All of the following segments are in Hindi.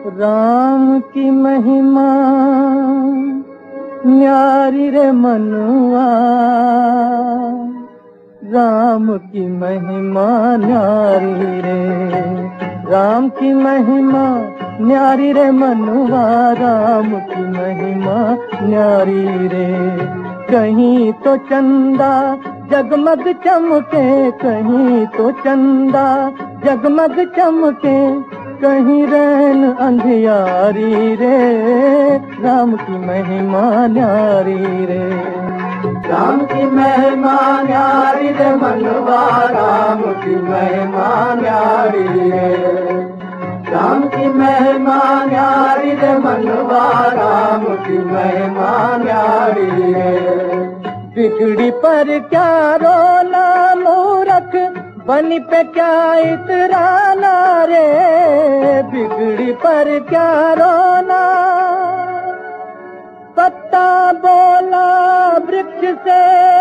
राम की महिमा न्यारी रे मनुआ, राम की महिमा न्यारी रे, राम की महिमा न्यारी रे मनुआ, राम की महिमा न्यारी रे। कहीं तो चंदा जगमग चमके, कहीं तो चंदा जगमग चमके, कहीं रैन अंधियारी रे, राम की महिमा न्यारी रे। राम की महिमा न्यारी रे मनवा, राम की महिमा न्यारी रे। राम की महिमा न्यारी रे मनवा, राम की महिमा न्यारी रे। बिगड़ी पर क्या रोना मूरख, बनी पे क्या इतराना रे, बिगड़ी पर क्या रोना। पत्ता बोला वृक्ष से,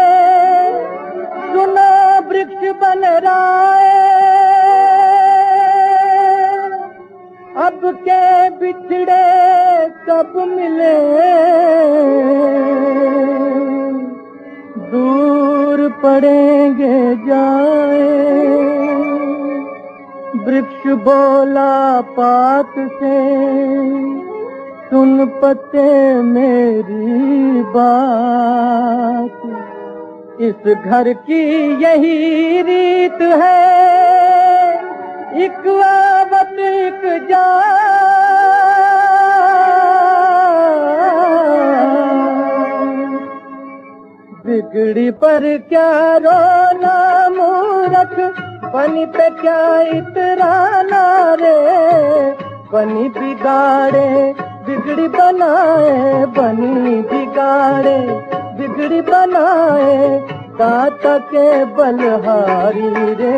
सुनो वृक्ष बन रहा है, अब के बिछड़े कब मिले, दूर पड़ेंगे जाए। वृक्ष बोला पात से, सुन पते मेरी बात, इस घर की यही रीत है, एक आवत एक जा। बिगड़ी पर क्या रोना मूरख, बनी पे क्या इतराना रे, बनी बिगाड़े बिगड़ी बनाए, बनी बिगाड़े बिगड़ी बनाए, दाता के बलहारी रे,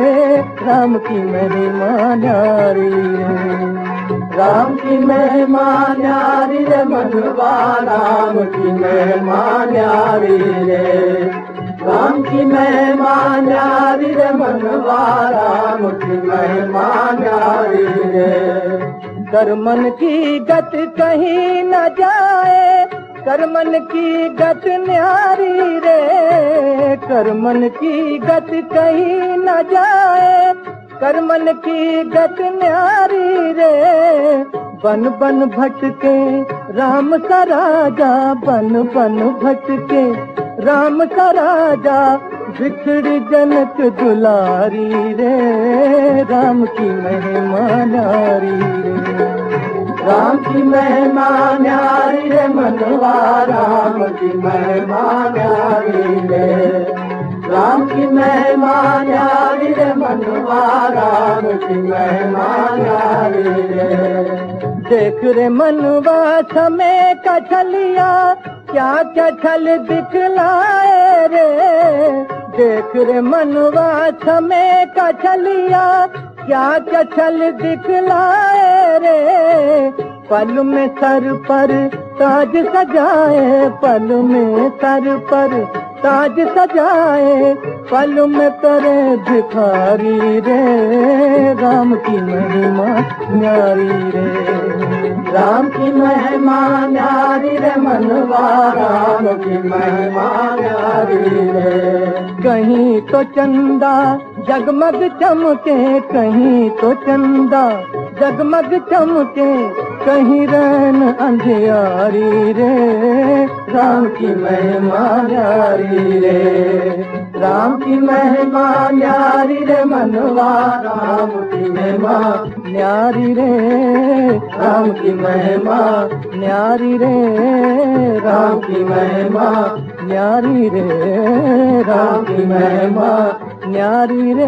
राम की महिमा न्यारी रे। राम की महिमा न्यारी रे मनवा, राम की महिमा न्यारी रे। राम की महिमा न्यारी रे मनवा, राम की महिमा न्यारी रे। कर्मन की गत कहीं न जाए, कर्मन की गत न्यारी रे, कर्मन की गत कहीं न जाए, कर्मन की गत न्यारी रे। बन बन भटके राम का राजा, बन बन भटके राम का राजा, बिछड़ जनक दुलारी रे, राम की महिमा न्यारी रे। राम की महिमा न्यारी रे मनवा, राम की महिमा न्यारी रे। राम की महिमा न्यारी रे मनवा, राम की महिमा न्यारी रे। देख रे मनवा समय का छलिया, क्या क्या छल दिखलाए रे, देख रे मनवा समय का छलिया, क्या क्या छल दिखलाए रे। पल में सर पर ताज सजाए, पल में सर पर ताज सजाए, पल में करे भिखारी रे, राम की महिमा न्यारी रे। राम की महिमा न्यारी रे मनवा, राम की महिमा न्यारी रे। कहीं तो चंदा जगमग चमके, कहीं तो चंदा जगमग चमके, कहीं रैन अंधियारी रे, राम की महिमा न्यारी रे। राम की महिमा न्यारी रे मनवा, राम की महिमा न्यारी रे, राम की महिमा न्यारी रे, राम की महिमा न्यारी रे, राम की महिमा न्यारी रे,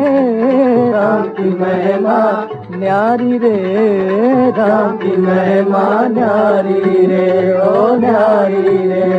राम की महिमा न्यारी रे, राम की महिमा न्यारी रे, ओ न्यारी रे।